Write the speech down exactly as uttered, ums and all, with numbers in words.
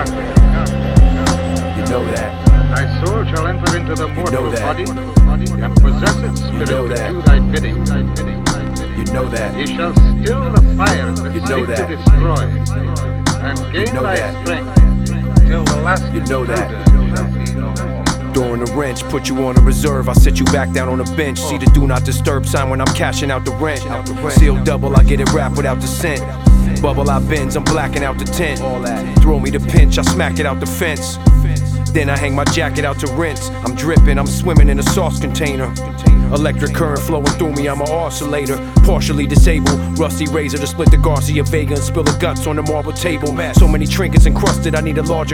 You know that. Thy soul shall enter into the mortal that. body, and possess its spirit know to that. do thy bidding. You know that. He shall still the fire that You know seeks that. to destroy, and gain know thy that. strength till the last You know that. intruder shall be no more. Throwing a wrench, put you on a reserve. I sit you back down on a bench. See the do not disturb sign when I'm cashing out the rent. Seal double, I get it wrapped without the scent. Bubble I bends, I'm blacking out the tent. Throw me the pinch, I smack it out the fence. Then I hang my jacket out to rinse. I'm dripping, I'm swimming in a sauce container. Electric current flowing through me, I'm an oscillator. Partially disabled, rusty razor to split the Garcia Vega and spill the guts on the marble table. So many trinkets encrusted, I need a larger